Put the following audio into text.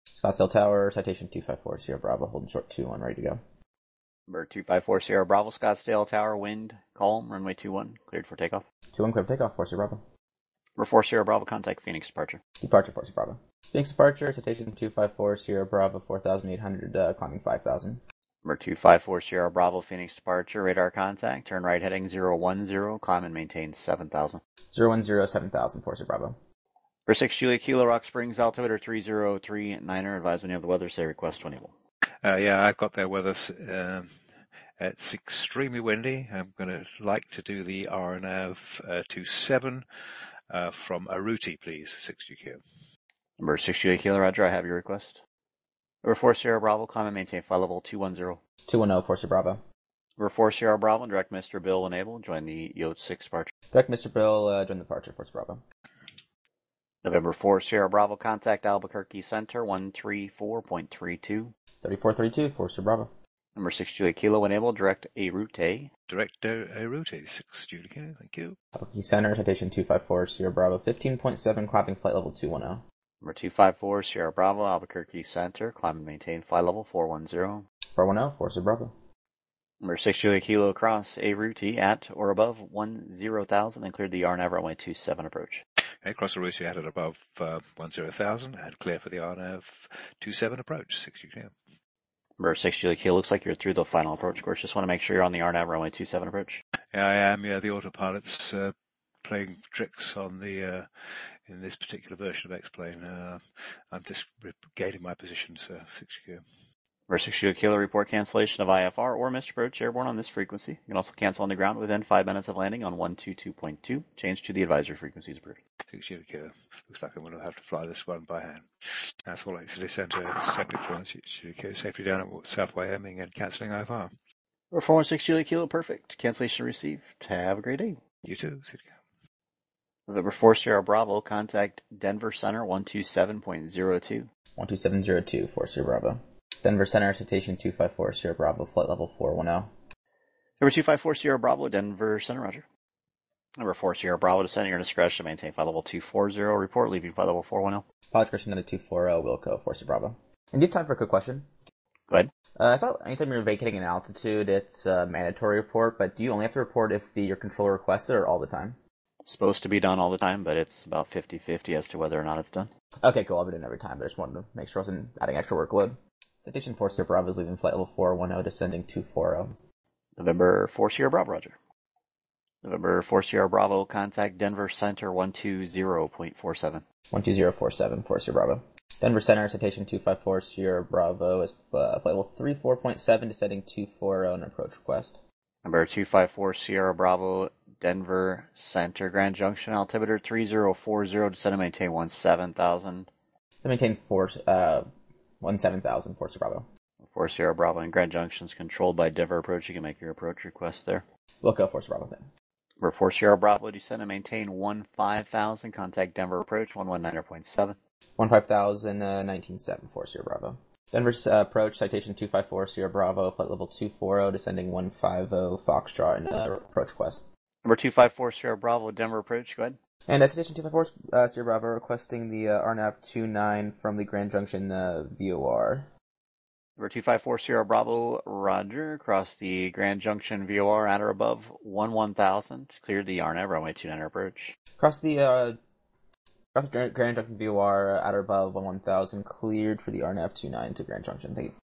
Scottsdale Tower, citation 254 Sierra Bravo, holding short 2-1, ready to go. Number 254 Sierra Bravo, Scottsdale Tower, wind, calm, runway 21, cleared for takeoff. 2-1, clear for takeoff, 4 Sierra Bravo. Number 4 Sierra Bravo, contact Phoenix departure. Departure, 4 Sierra Bravo. Phoenix departure, citation 254 Sierra Bravo, 4,800, climbing 5,000. Number 254 Sierra Bravo, Phoenix departure, radar contact, turn right heading 010, climb and maintain 7,000. 010, 7,000, 4 Sierra Bravo. Number 6 Julia Kilo, Rock Springs, altimeter 303.9er, advise when you have the weather, say request 21. Yeah, I've got their weather. It's extremely windy. I'm going to like to do the RNAV 27 from Aruti, please, 6GQ. Number 6 Julia Kilo, Roger, I have your request. Number 4 Sierra Bravo, climb and maintain flight level 210. 210, 4 Sierra Bravo. Number 4 Sierra Bravo, direct Mr. Bill enable, join the Yacht 6 departure. Direct Mr. Bill, join the departure, 4 Sierra Bravo. November 4 Sierra Bravo, contact Albuquerque Center 134.32. 3432, 4 Sierra Bravo. Number 6 Julia Kilo enable, direct Aruti. Direct Aruti, 6 Julia, thank you. Albuquerque Center, citation 254 Sierra Bravo, 15.7, climbing flight level 210. Number 254 Sierra Bravo, Albuquerque Center, climb and maintain flight level 410. 410, 4 Sierra Bravo. Number 6 Julia Kilo across Aruti at or above 10,000 and cleared the RNAV runway 27 approach. Okay, cross Aruti at above 10,000 and clear for the RNAV 27 approach, 6 UK. Number 6 Julia Kilo, looks like you're through the final approach course. Just want to make sure you're on the RNAV runway 27 approach. Yeah, I am. Yeah, the autopilot's playing tricks on the in this particular version of X-Plane. I'm just gaining my position, so 6 UK. Number 6 Julia Kilo, report cancellation of IFR or missed approach airborne on this frequency. You can also cancel on the ground within 5 minutes of landing on 122.2. Change to the advisory frequencies approved. 6 Julia. Looks like I'm going to have to fly this one by hand. That's all actually Center, second for 6 Julia, safely down at South Wyoming and cancelling IFR. Number 416 Julia Kilo, perfect. Cancellation received. Have a great day. You too, 6 Julia. November 4 Sierra Bravo, contact Denver Center 127.02. 12702, 4 Sierra Bravo. Denver Center, citation 254 Sierra Bravo, flight level 410. Number 254 Sierra Bravo, Denver Center, Roger. Number 4 Sierra Bravo, descending your discretion, maintain flight level 240, report leaving flight level 410. Pilot discretion at 240, Wilco, 4 Sierra Bravo. And do you have time for a quick question? Go ahead. I thought anytime you're vacating an altitude, it's a mandatory report, but do you only have to report if your controller requests it or all the time? It's supposed to be done all the time, but it's about 50-50 as to whether or not it's done. Okay, cool. I'll be doing it every time, but I just wanted to make sure I wasn't adding extra workload. Citation 4 Sierra Bravo is leaving flight level 410, descending 240. November 4 Sierra Bravo, Roger. November 4 Sierra Bravo, contact Denver Center 120.47. 12047, 4 Sierra Bravo. Denver Center, citation 254 Sierra Bravo is flight level 34.7, descending 240 and approach request. Number 254 Sierra Bravo, Denver Center, Grand Junction, altimeter 3040, descend and maintain 17,000. So maintain 17,000, 4 Sierra Bravo. 4 Sierra Bravo and Grand Junction is controlled by Denver Approach. You can make your approach request there. Wilco, 4 Sierra Bravo then. Number 4 Sierra Bravo, descend and maintain 15,000. Contact Denver Approach 119.7. 15,000, 19.7, 4 Sierra Bravo. Denver's approach, citation 254 Sierra Bravo, flight level 240, descending 150 Foxtrot and approach request. Number 254 Sierra Bravo, Denver Approach, go ahead. And citation 254 Sierra Bravo, requesting the RNAV 29 from the Grand Junction VOR. Number 254 Sierra Bravo, Roger, across the Grand Junction VOR at or above 11,000. Cleared the RNAV runway 29 approach. Across the Grand Junction VOR at or above 11,000, cleared for the RNAV 29 to Grand Junction. Thank you.